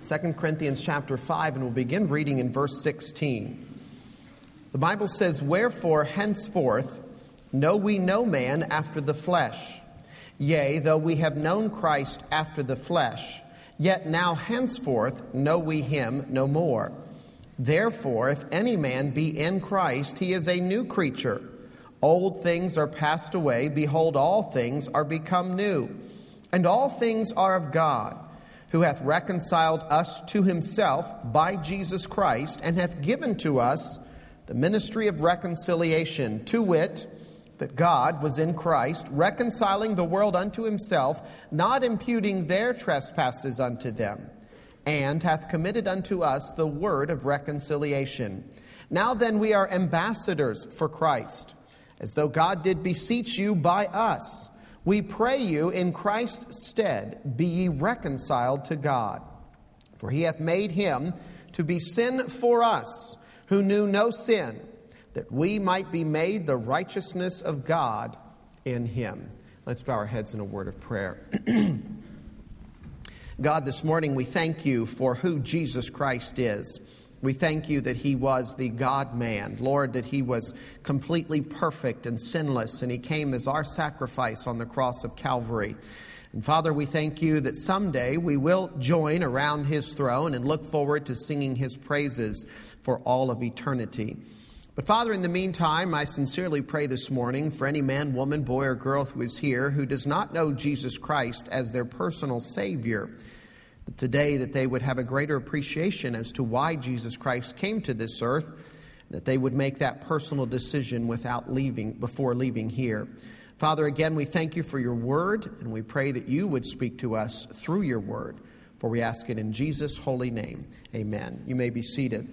2 Corinthians chapter 5, and we'll begin reading in verse 16. The Bible says, "Wherefore henceforth know we no man after the flesh. Yea, though we have known Christ after the flesh, yet now henceforth know we him no more. Therefore, if any man be in Christ, he is a new creature. Old things are passed away. Behold, all things are become new. And all things are of God, who hath reconciled us to himself by Jesus Christ, and hath given to us the ministry of reconciliation, to wit, that God was in Christ, reconciling the world unto himself, not imputing their trespasses unto them, and hath committed unto us the word of reconciliation. Now then we are ambassadors for Christ, as though God did beseech you by us. We pray you in Christ's stead, be ye reconciled to God. For he hath made him to be sin for us, who knew no sin, that we might be made the righteousness of God in him." Let's bow our heads in a word of prayer. God, this morning we thank you for who Jesus Christ is. We thank you that he was the God-man. Lord, that he was completely perfect and sinless, and he came as our sacrifice on the cross of Calvary. And Father, we thank you that someday we will join around his throne and look forward to singing his praises for all of eternity. But Father, in the meantime, I sincerely pray this morning for any man, woman, boy, or girl who is here who does not know Jesus Christ as their personal Savior. But today that they would have a greater appreciation as to why Jesus Christ came to this earth, that they would make that personal decision before leaving here. Father, again, we thank you for your word, and we pray that you would speak to us through your word. For we ask it in Jesus' holy name. Amen. You may be seated.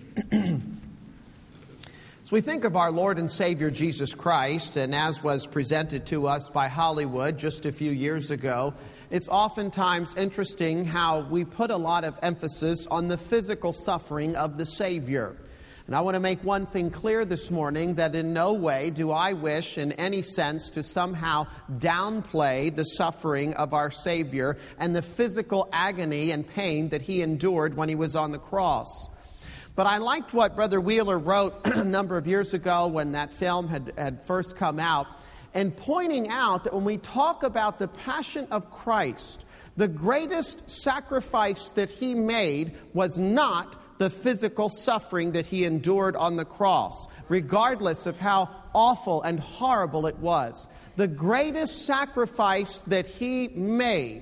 As we think of our Lord and Savior Jesus Christ, and as was presented to us by Hollywood just a few years ago, it's oftentimes interesting how we put a lot of emphasis on the physical suffering of the Savior. And I want to make one thing clear this morning, that in no way do I wish in any sense to somehow downplay the suffering of our Savior and the physical agony and pain that he endured when he was on the cross. But I liked what Brother Wheeler wrote a number of years ago when that film had first come out, and pointing out that when we talk about the passion of Christ, the greatest sacrifice that he made was not the physical suffering that he endured on the cross, regardless of how awful and horrible it was. The greatest sacrifice that he made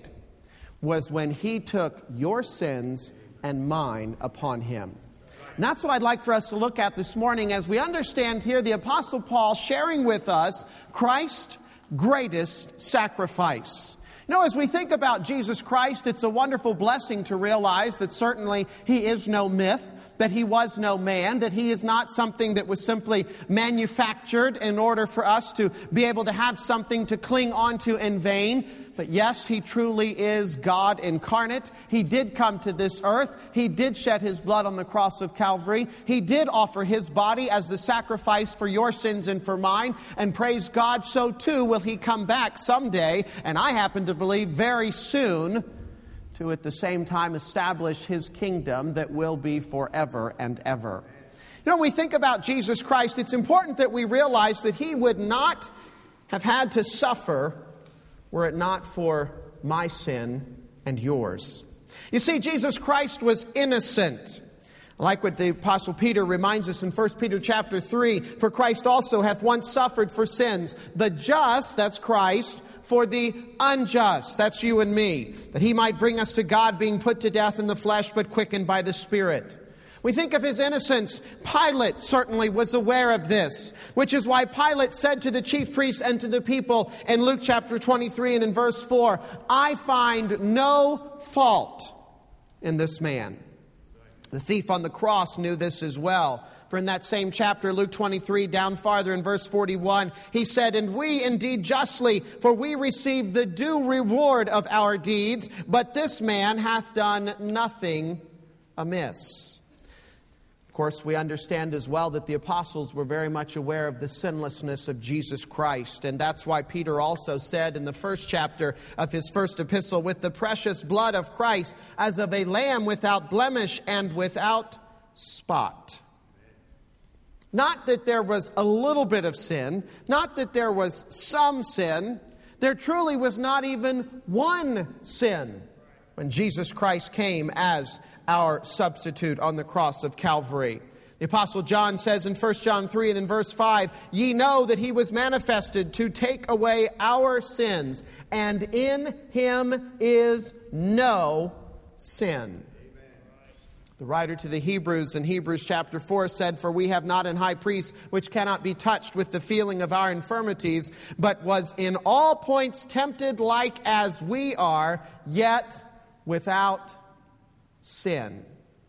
was when he took your sins and mine upon him. And that's what I'd like for us to look at this morning as we understand here the Apostle Paul sharing with us Christ's greatest sacrifice. You know, as we think about Jesus Christ, it's a wonderful blessing to realize that certainly he is no myth, that he was no man, that he is not something that was simply manufactured in order for us to be able to have something to cling onto in vain. But yes, he truly is God incarnate. He did come to this earth. He did shed his blood on the cross of Calvary. He did offer his body as the sacrifice for your sins and for mine. And praise God, so too will he come back someday. And I happen to believe very soon to at the same time establish his kingdom that will be forever and ever. You know, when we think about Jesus Christ, it's important that we realize that he would not have had to suffer were it not for my sin and yours. You see, Jesus Christ was innocent. Like what the Apostle Peter reminds us in 1 Peter chapter 3, "For Christ also hath once suffered for sins, the just," that's Christ, "for the unjust," that's you and me, "that he might bring us to God, being put to death in the flesh, but quickened by the Spirit." We think of his innocence. Pilate certainly was aware of this, which is why Pilate said to the chief priests and to the people in Luke chapter 23 and in verse 4, "I find no fault in this man." The thief on the cross knew this as well. For in that same chapter, Luke 23, down farther in verse 41, he said, "And we indeed justly, for we receive the due reward of our deeds, but this man hath done nothing amiss." Of Of course, we understand as well that the apostles were very much aware of the sinlessness of Jesus Christ. And that's why Peter also said in the first chapter of his first epistle, with the precious blood of Christ as of a lamb without blemish and without spot. Not that there was a little bit of sin, not that there was some sin. There truly was not even one sin when Jesus Christ came as our substitute on the cross of Calvary. The Apostle John says in 1 John 3 and in verse 5, ye know that he was manifested to take away our sins, and in him is no sin. The writer to the Hebrews in Hebrews chapter 4 said, for we have not an high priest which cannot be touched with the feeling of our infirmities, but was in all points tempted like as we are, yet without sin.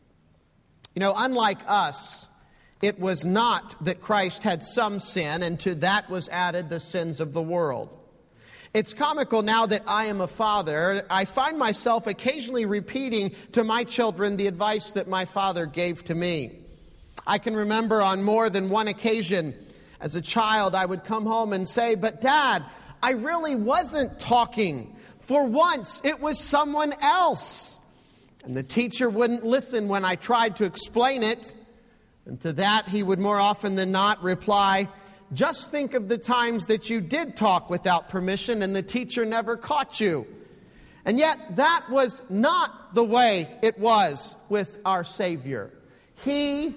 You know, unlike us, it was not that Christ had some sin, and to that was added the sins of the world. It's comical now that I am a father. I find myself occasionally repeating to my children the advice that my father gave to me. I can remember on more than one occasion as a child I would come home and say, but Dad, I really wasn't talking. For once, it was someone else. And the teacher wouldn't listen when I tried to explain it. And to that, he would more often than not reply, just think of the times that you did talk without permission and the teacher never caught you. And yet, that was not the way it was with our Savior. He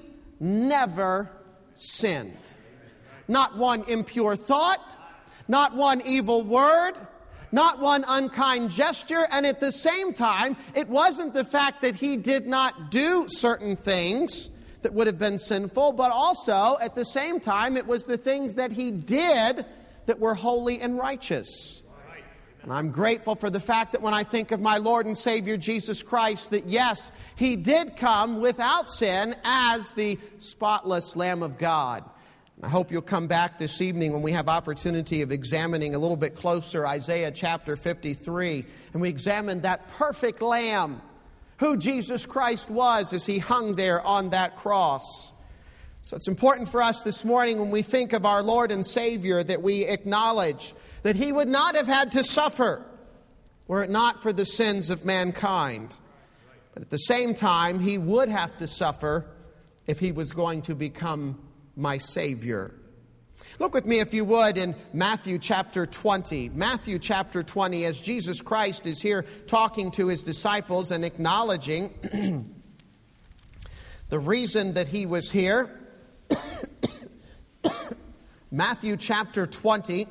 never sinned. Not one impure thought, not one evil word, not one unkind gesture, and at the same time, it wasn't the fact that he did not do certain things that would have been sinful, but also, at the same time, it was the things that he did that were holy and righteous. And I'm grateful for the fact that when I think of my Lord and Savior Jesus Christ, that yes, he did come without sin as the spotless Lamb of God. I hope you'll come back this evening when we have opportunity of examining a little bit closer Isaiah chapter 53. And we examine that perfect Lamb, who Jesus Christ was as he hung there on that cross. So it's important for us this morning when we think of our Lord and Savior that we acknowledge that he would not have had to suffer were it not for the sins of mankind. But at the same time, he would have to suffer if he was going to become my Savior. Look with me, if you would, in Matthew chapter 20. Matthew chapter 20, as Jesus Christ is here talking to his disciples and acknowledging the reason that he was here. Matthew chapter 20.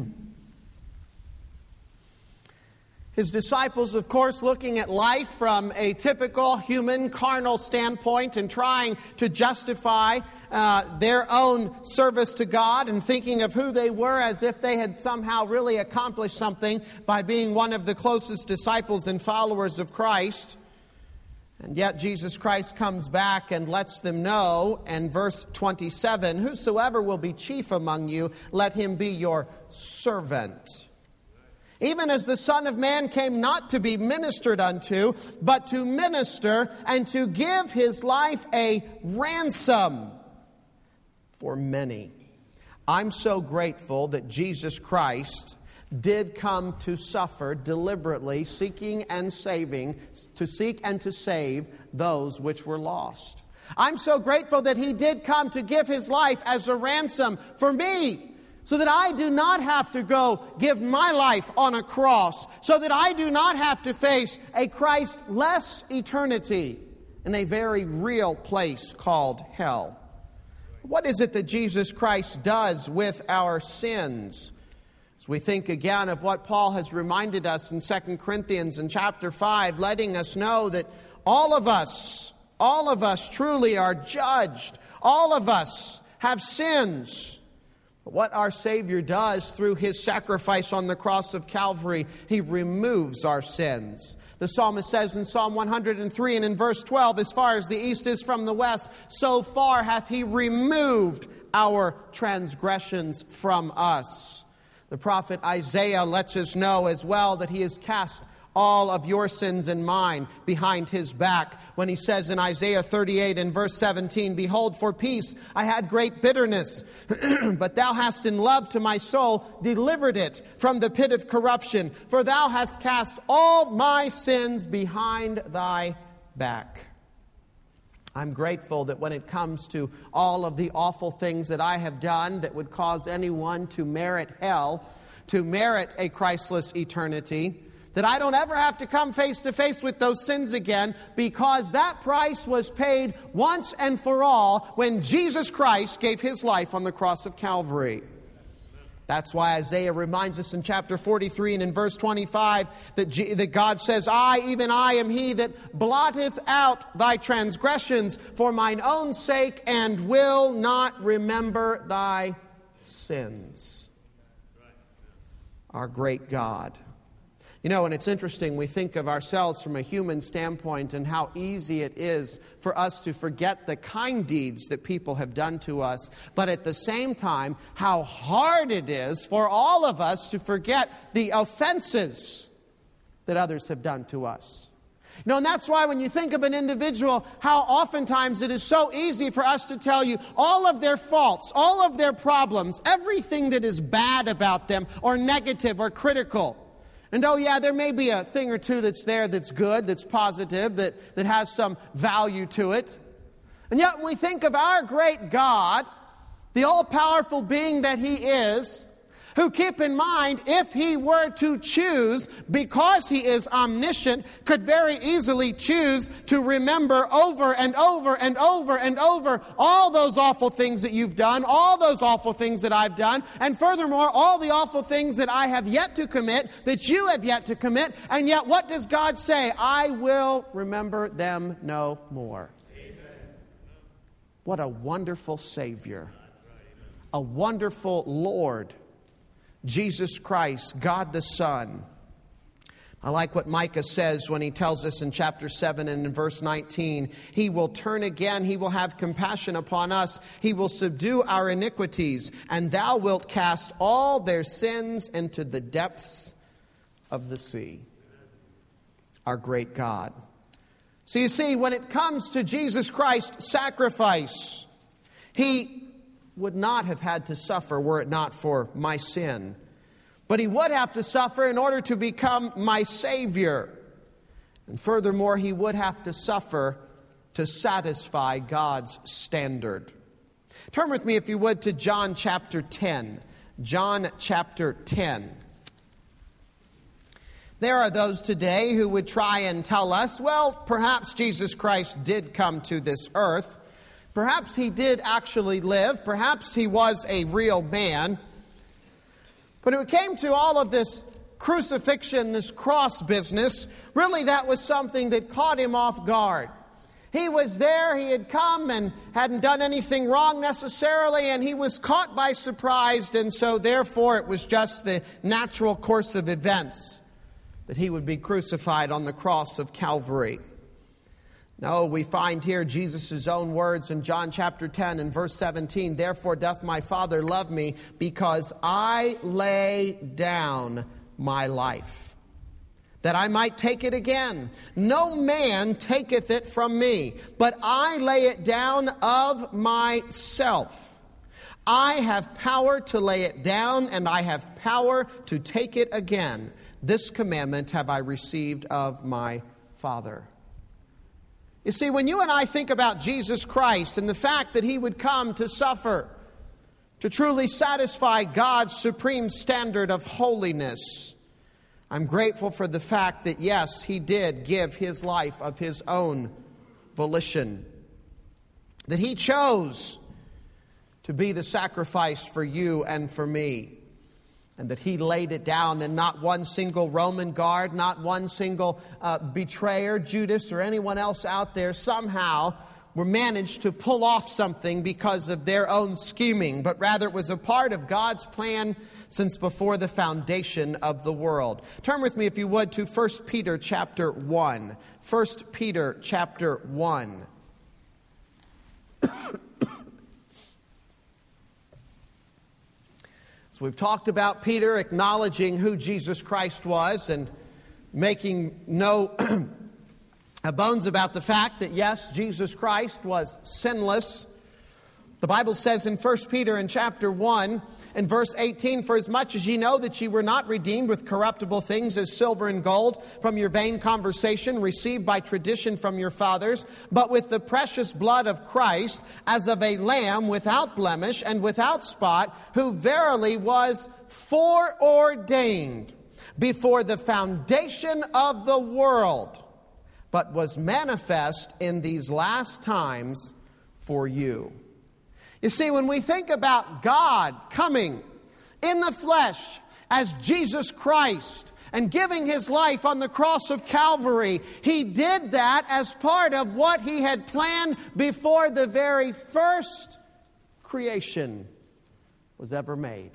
His disciples, of course, looking at life from a typical human carnal standpoint and trying to justify their own service to God and thinking of who they were as if they had somehow really accomplished something by being one of the closest disciples and followers of Christ. And yet Jesus Christ comes back and lets them know in verse 27, whosoever will be chief among you, let him be your servant. Even as the Son of Man came not to be ministered unto, but to minister and to give his life a ransom for many. I'm so grateful that Jesus Christ did come to suffer deliberately, seeking and saving, to seek and to save those which were lost. I'm so grateful that he did come to give his life as a ransom for me, so that I do not have to go give my life on a cross, so that I do not have to face a Christ-less eternity in a very real place called hell. What is it that Jesus Christ does with our sins? As we think again of what Paul has reminded us in 2 Corinthians in chapter 5, letting us know that all of us truly are judged. All of us have sins. But what our Savior does through his sacrifice on the cross of Calvary, he removes our sins. The psalmist says in Psalm 103 and in verse 12, as far as the east is from the west, so far hath he removed our transgressions from us. The prophet Isaiah lets us know as well that he has cast all of your sins and mine behind his back. When he says in Isaiah 38 and verse 17, "Behold, for peace I had great bitterness, but thou hast in love to my soul delivered it from the pit of corruption. For thou hast cast all my sins behind thy back." I'm grateful that when it comes to all of the awful things that I have done that would cause anyone to merit hell, to merit a Christless eternity, that I don't ever have to come face to face with those sins again, because that price was paid once and for all when Jesus Christ gave his life on the cross of Calvary. That's why Isaiah reminds us in chapter 43 and in verse 25 that God says, "I, even I, am he that blotteth out thy transgressions for mine own sake, and will not remember thy sins." Our great God. You know, and it's interesting, we think of ourselves from a human standpoint and how easy it is for us to forget the kind deeds that people have done to us, but at the same time, how hard it is for all of us to forget the offenses that others have done to us. You know, and that's why when you think of an individual, how oftentimes it is so easy for us to tell you all of their faults, all of their problems, everything that is bad about them or negative or critical. And oh yeah, there may be a thing or two that's there that's good, that's positive, that has some value to it. And yet when we think of our great God, the all-powerful being that he is, who, keep in mind, if he were to choose, because he is omniscient, could very easily choose to remember over and over and over and over all those awful things that you've done, all those awful things that I've done, and furthermore, all the awful things that I have yet to commit, that you have yet to commit. And yet, what does God say? "I will remember them no more." Amen. What a wonderful Savior. A wonderful Lord. Jesus Christ, God the Son. I like what Micah says when he tells us in chapter 7 and in verse 19, "He will turn again, he will have compassion upon us, he will subdue our iniquities, and thou wilt cast all their sins into the depths of the sea." Our great God. So you see, when it comes to Jesus Christ's sacrifice, he would not have had to suffer were it not for my sin. But he would have to suffer in order to become my Savior. And furthermore, he would have to suffer to satisfy God's standard. Turn with me, if you would, to John chapter 10. John chapter 10. There are those today who would try and tell us, well, perhaps Jesus Christ did come to this earth. Perhaps he did actually live. Perhaps he was a real man. But when it came to all of this crucifixion, this cross business, really that was something that caught him off guard. He was there, he had come and hadn't done anything wrong necessarily, and he was caught by surprise, and so therefore it was just the natural course of events that he would be crucified on the cross of Calvary. No, we find here Jesus' own words in John chapter 10 and verse 17. "Therefore doth my Father love me, because I lay down my life, that I might take it again. No man taketh it from me, but I lay it down of myself. I have power to lay it down, and I have power to take it again. This commandment have I received of my Father." You see, when you and I think about Jesus Christ and the fact that he would come to suffer, to truly satisfy God's supreme standard of holiness, I'm grateful for the fact that, yes, he did give his life of his own volition. That he chose to be the sacrifice for you and for me. And that he laid it down, and not one single Roman guard, not one single betrayer, Judas, or anyone else out there somehow were managed to pull off something because of their own scheming. But rather it was a part of God's plan since before the foundation of the world. Turn with me, if you would, to 1 Peter chapter 1. 1 Peter chapter 1. So we've talked about Peter acknowledging who Jesus Christ was, and making no bones about the fact that, yes, Jesus Christ was sinless. The Bible says in 1 Peter in chapter 1, in verse 18, "For as much as ye know that ye were not redeemed with corruptible things as silver and gold from your vain conversation received by tradition from your fathers, but with the precious blood of Christ, as of a lamb without blemish and without spot, who verily was foreordained before the foundation of the world, but was manifest in these last times for you." You see, when we think about God coming in the flesh as Jesus Christ and giving His life on the cross of Calvary, He did that as part of what He had planned before the very first creation was ever made.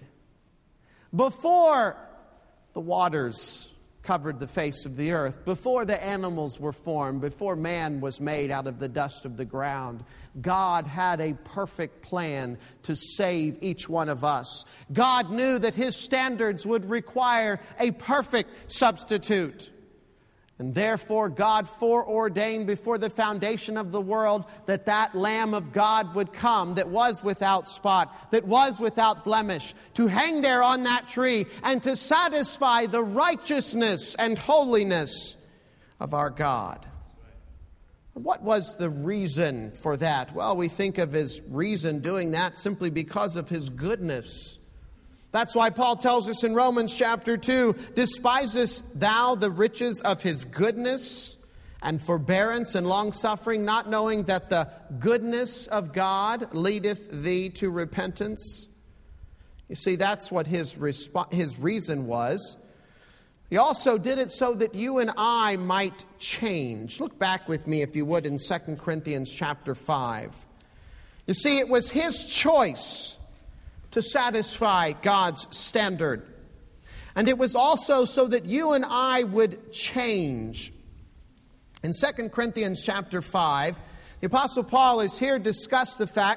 Before the waters covered the face of the earth, before the animals were formed, before man was made out of the dust of the ground, God had a perfect plan to save each one of us. God knew that His standards would require a perfect substitute. And therefore, God foreordained before the foundation of the world that that Lamb of God would come, that was without spot, that was without blemish, to hang there on that tree and to satisfy the righteousness and holiness of our God. What was the reason for that? Well, we think of His reason doing that simply because of His goodness. That's why Paul tells us in Romans chapter 2, "Despisest thou the riches of His goodness and forbearance and longsuffering, not knowing that the goodness of God leadeth thee to repentance?" You see, that's what his reason was. He also did it so that you and I might change. Look back with me, if you would, in 2 Corinthians chapter 5. You see, it was His choice to satisfy God's standard. And it was also so that you and I would change. In 2 Corinthians chapter 5, the Apostle Paul is here to discuss the fact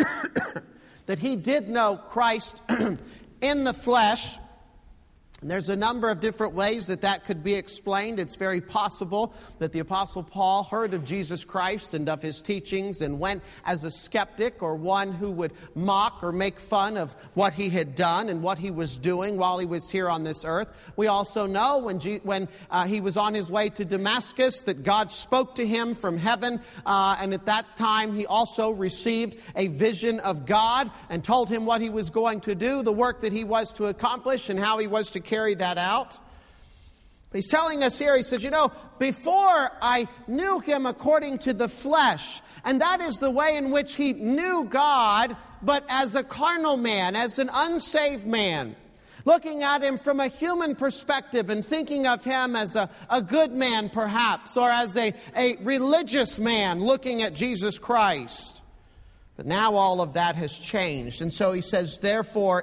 that he did know Christ in the flesh. And there's a number of different ways that could be explained. It's very possible that the Apostle Paul heard of Jesus Christ and of His teachings and went as a skeptic or one who would mock or make fun of what He had done and what He was doing while He was here on this earth. We also know when He was on His way to Damascus that God spoke to him from heaven. And at that time He also received a vision of God and told him what He was going to do, the work that He was to accomplish, and how He was to carry that out. But He's telling us here, He says, before I knew Him according to the flesh, and that is the way in which He knew God, but as a carnal man, as an unsaved man, looking at Him from a human perspective and thinking of Him as a good man perhaps, or as a religious man looking at Jesus Christ. But now all of that has changed. And so He says, therefore,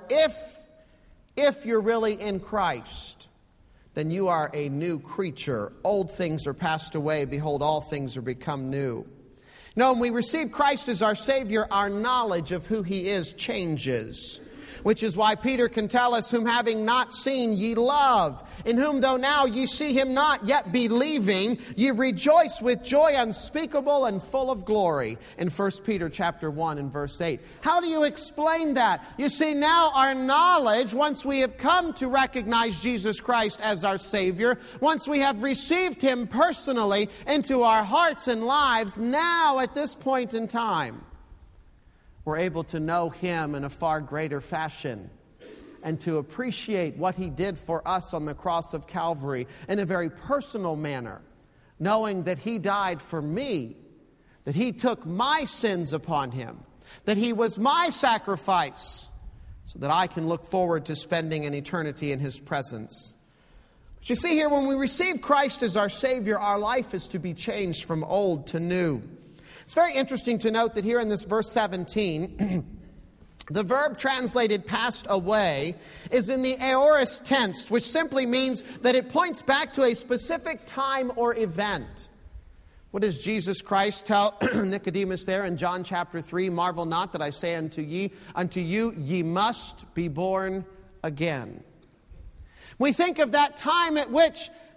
if you're really in Christ, then you are a new creature. Old things are passed away. Behold, all things are become new. When we receive Christ as our Savior, our knowledge of who He is changes. Which is why Peter can tell us, "Whom having not seen ye love, in whom though now ye see Him not, yet believing, ye rejoice with joy unspeakable and full of glory." In 1 Peter chapter 1 and verse 8. How do you explain that? You see, now our knowledge, once we have come to recognize Jesus Christ as our Savior, once we have received Him personally into our hearts and lives, now at this point in time, we're able to know Him in a far greater fashion and to appreciate what He did for us on the cross of Calvary in a very personal manner, knowing that He died for me, that He took my sins upon Him, that He was my sacrifice, so that I can look forward to spending an eternity in His presence. But you see here, when we receive Christ as our Savior, our life is to be changed from old to new. It's very interesting to note that here in this verse 17, the verb translated passed away is in the aorist tense, which simply means that it points back to a specific time or event. What does Jesus Christ tell Nicodemus there in John chapter 3? "Marvel not that I say unto you, ye must be born again." We think of that time at which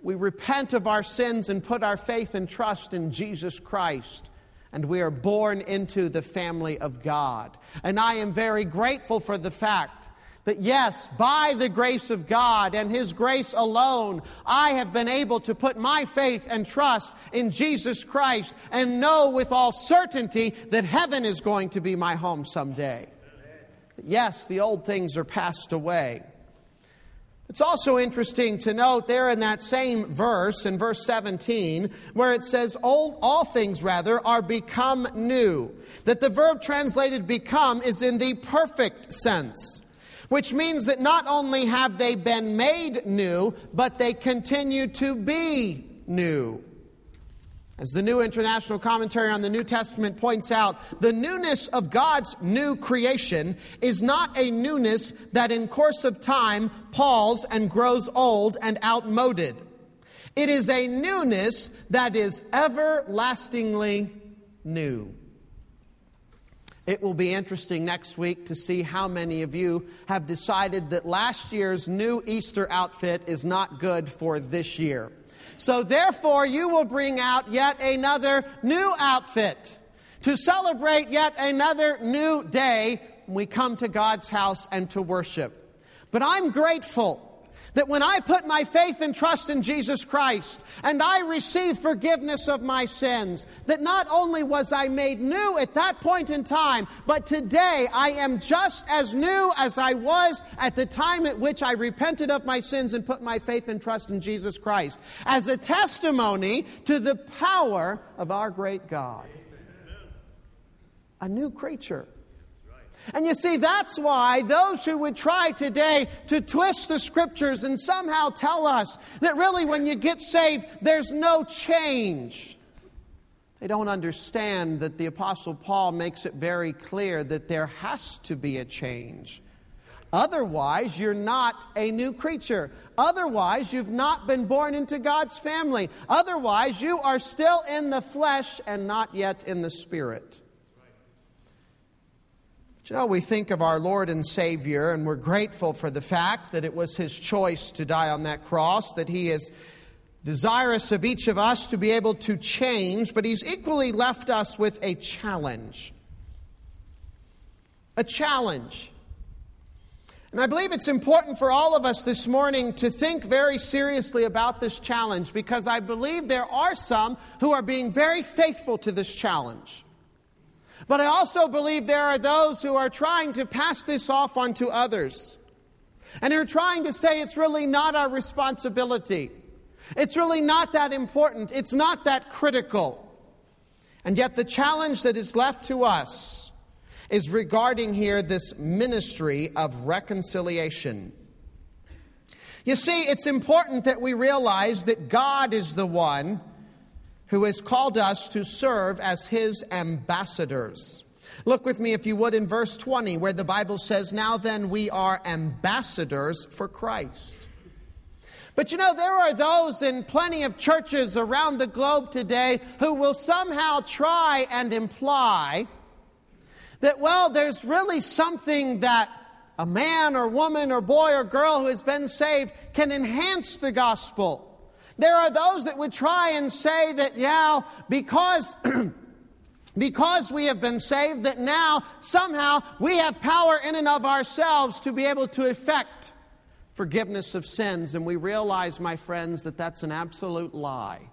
we repent of our sins and put our faith and trust in Jesus Christ, and we are born into the family of God. And I am very grateful for the fact that yes, by the grace of God and His grace alone, I have been able to put my faith and trust in Jesus Christ and know with all certainty that heaven is going to be my home someday. Yes, the old things are passed away. It's also interesting to note there in that same verse, in verse 17, where it says, all things rather are become new. That the verb translated become is in the perfect sense, which means that not only have they been made new, but they continue to be new. As the New International Commentary on the New Testament points out, the newness of God's new creation is not a newness that in course of time palls and grows old and outmoded. It is a newness that is everlastingly new. It will be interesting next week to see how many of you have decided that last year's new Easter outfit is not good for this year. So therefore, you will bring out yet another new outfit to celebrate yet another new day when we come to God's house and to worship. But I'm grateful that when I put my faith and trust in Jesus Christ and I receive forgiveness of my sins, that not only was I made new at that point in time, but today I am just as new as I was at the time at which I repented of my sins and put my faith and trust in Jesus Christ, as a testimony to the power of our great God. A new creature. And you see, that's why those who would try today to twist the Scriptures and somehow tell us that really when you get saved, there's no change. They don't understand that the Apostle Paul makes it very clear that there has to be a change. Otherwise, you're not a new creature. Otherwise, you've not been born into God's family. Otherwise, you are still in the flesh and not yet in the Spirit. You know, we think of our Lord and Savior, and we're grateful for the fact that it was His choice to die on that cross, that He is desirous of each of us to be able to change, but He's equally left us with a challenge. A challenge. And I believe it's important for all of us this morning to think very seriously about this challenge, because I believe there are some who are being very faithful to this challenge. But I also believe there are those who are trying to pass this off onto others. And they're trying to say it's really not our responsibility. It's really not that important. It's not that critical. And yet the challenge that is left to us is regarding here this ministry of reconciliation. You see, it's important that we realize that God is the one who has called us to serve as His ambassadors. Look with me, if you would, in verse 20, where the Bible says, "Now then, we are ambassadors for Christ." But you know, there are those in plenty of churches around the globe today who will somehow try and imply that, well, there's really something that a man or woman or boy or girl who has been saved can enhance the gospel. There are those that would try and say that, yeah, because we have been saved, that now somehow we have power in and of ourselves to be able to effect forgiveness of sins. And we realize, my friends, that that's an absolute lie.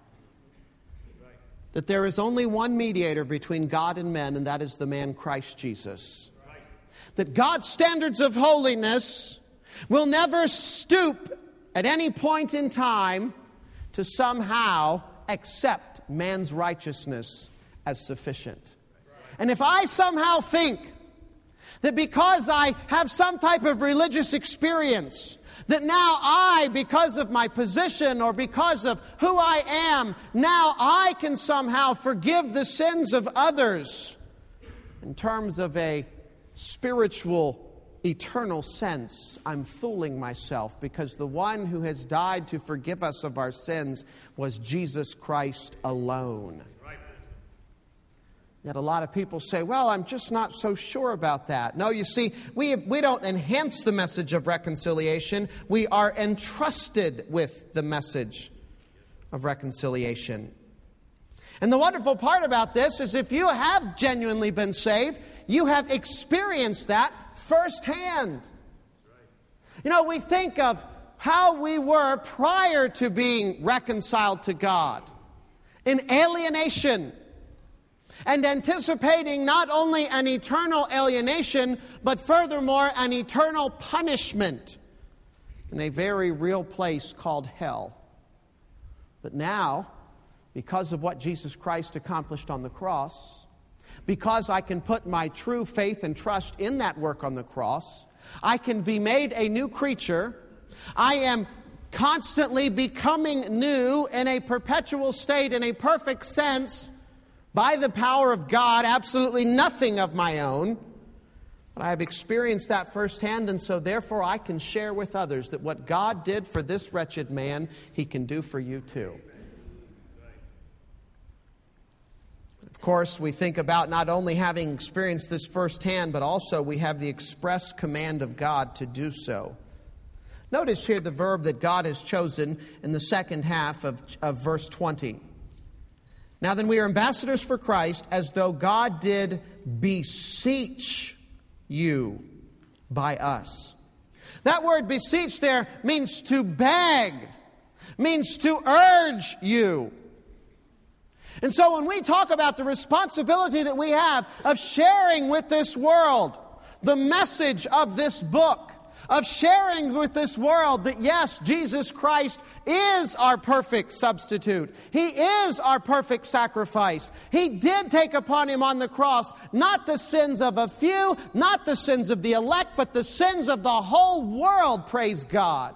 That there is only one mediator between God and men, and that is the man Christ Jesus. That God's standards of holiness will never stoop at any point in time to somehow accept man's righteousness as sufficient. And if I somehow think that because I have some type of religious experience, that now I, because of my position or because of who I am, now I can somehow forgive the sins of others in terms of a spiritual eternal sense, I'm fooling myself, because the one who has died to forgive us of our sins was Jesus Christ alone. Yet a lot of people say, well, I'm just not so sure about that. No, you see, we don't enhance the message of reconciliation. We are entrusted with the message of reconciliation. And the wonderful part about this is if you have genuinely been saved, you have experienced that firsthand. You know, we think of how we were prior to being reconciled to God, in alienation, and anticipating not only an eternal alienation, but furthermore an eternal punishment in a very real place called hell. But now, because of what Jesus Christ accomplished on the cross, because I can put my true faith and trust in that work on the cross, I can be made a new creature. I am constantly becoming new in a perpetual state, in a perfect sense, by the power of God, absolutely nothing of my own. But I have experienced that firsthand, and so therefore I can share with others that what God did for this wretched man, He can do for you too. Of course, we think about not only having experienced this firsthand, but also we have the express command of God to do so. Notice here the verb that God has chosen in the second half of verse 20. Now then, we are ambassadors for Christ, as though God did beseech you by us. That word beseech there means to beg, means to urge you. And so when we talk about the responsibility that we have of sharing with this world the message of this book, of sharing with this world that yes, Jesus Christ is our perfect substitute. He is our perfect sacrifice. He did take upon Him on the cross not the sins of a few, not the sins of the elect, but the sins of the whole world, praise God.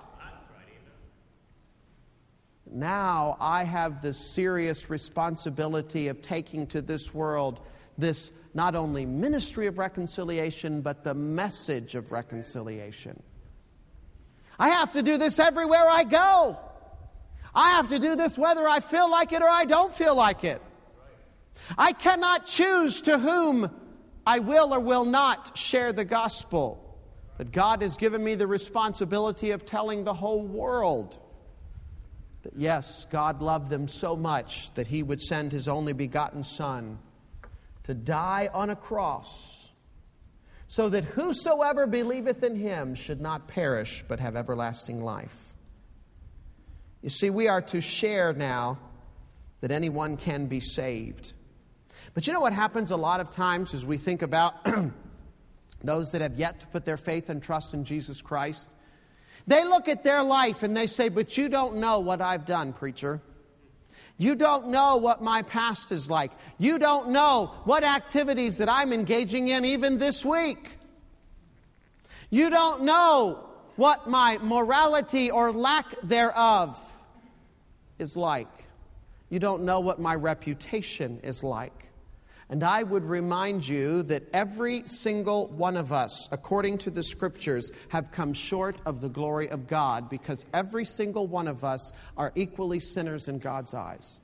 Now I have the serious responsibility of taking to this world this not only ministry of reconciliation, but the message of reconciliation. I have to do this everywhere I go. I have to do this whether I feel like it or I don't feel like it. I cannot choose to whom I will or will not share the gospel. But God has given me the responsibility of telling the whole world that yes, God loved them so much that He would send His only begotten Son to die on a cross so that whosoever believeth in Him should not perish but have everlasting life. You see, we are to share now that anyone can be saved. But you know what happens a lot of times as we think about those that have yet to put their faith and trust in Jesus Christ? They look at their life and they say, but you don't know what I've done, preacher. You don't know what my past is like. You don't know what activities that I'm engaging in even this week. You don't know what my morality or lack thereof is like. You don't know what my reputation is like. And I would remind you that every single one of us, according to the Scriptures, have come short of the glory of God because every single one of us are equally sinners in God's eyes.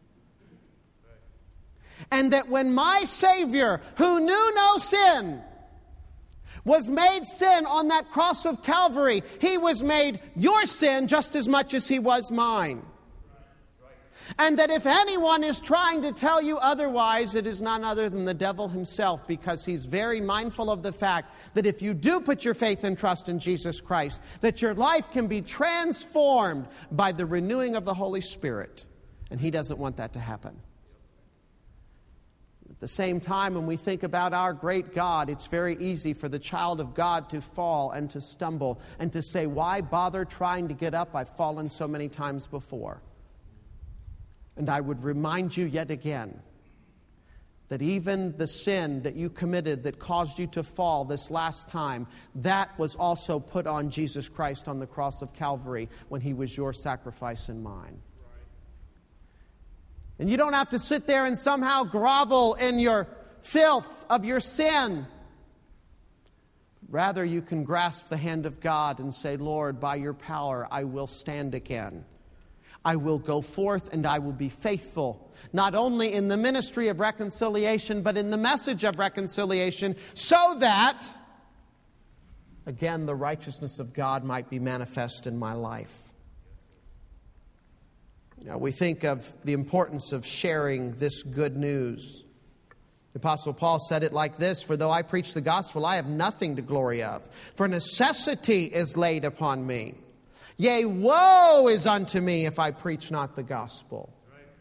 And that when my Savior, who knew no sin, was made sin on that cross of Calvary, He was made your sin just as much as He was mine. And that if anyone is trying to tell you otherwise, it is none other than the devil himself, because he's very mindful of the fact that if you do put your faith and trust in Jesus Christ, that your life can be transformed by the renewing of the Holy Spirit. And he doesn't want that to happen. At the same time, when we think about our great God, it's very easy for the child of God to fall and to stumble and to say, why bother trying to get up? I've fallen so many times before. And I would remind you yet again that even the sin that you committed that caused you to fall this last time, that was also put on Jesus Christ on the cross of Calvary when He was your sacrifice and mine. And you don't have to sit there and somehow grovel in your filth of your sin. Rather, you can grasp the hand of God and say, Lord, by your power, I will stand again. I will go forth and I will be faithful, not only in the ministry of reconciliation, but in the message of reconciliation, so that, again, the righteousness of God might be manifest in my life. Now, we think of the importance of sharing this good news. The Apostle Paul said it like this: "For though I preach the gospel, I have nothing to glory of. For necessity is laid upon me. Yea, woe is unto me if I preach not the gospel."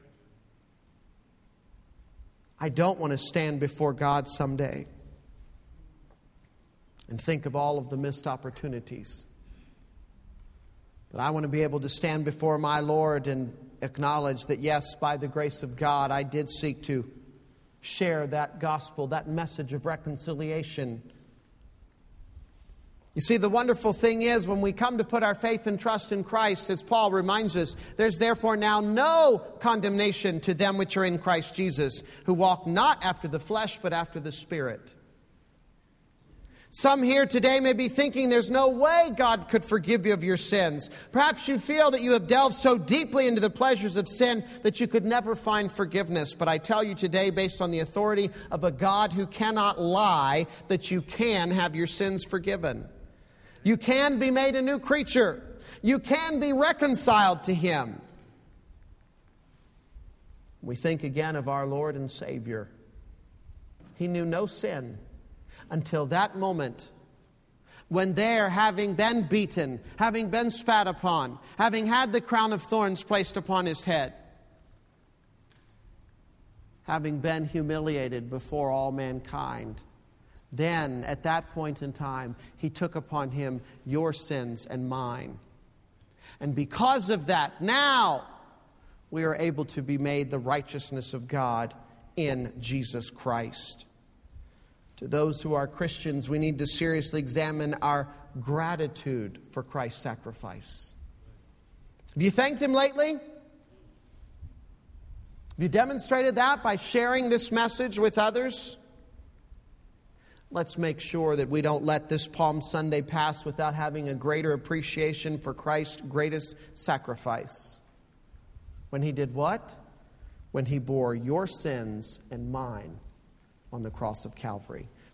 I don't want to stand before God someday and think of all of the missed opportunities. But I want to be able to stand before my Lord and acknowledge that, yes, by the grace of God, I did seek to share that gospel, that message of reconciliation. You see, the wonderful thing is, when we come to put our faith and trust in Christ, as Paul reminds us, there's therefore now no condemnation to them which are in Christ Jesus, who walk not after the flesh, but after the Spirit. Some here today may be thinking there's no way God could forgive you of your sins. Perhaps you feel that you have delved so deeply into the pleasures of sin that you could never find forgiveness. But I tell you today, based on the authority of a God who cannot lie, that you can have your sins forgiven. You can be made a new creature. You can be reconciled to Him. We think again of our Lord and Savior. He knew no sin until that moment when there, having been beaten, having been spat upon, having had the crown of thorns placed upon His head, having been humiliated before all mankind, then, at that point in time, He took upon Him your sins and mine. And because of that, now we are able to be made the righteousness of God in Jesus Christ. To those who are Christians, we need to seriously examine our gratitude for Christ's sacrifice. Have you thanked Him lately? Have you demonstrated that by sharing this message with others? Let's make sure that we don't let this Palm Sunday pass without having a greater appreciation for Christ's greatest sacrifice. When He did what? When He bore your sins and mine on the cross of Calvary.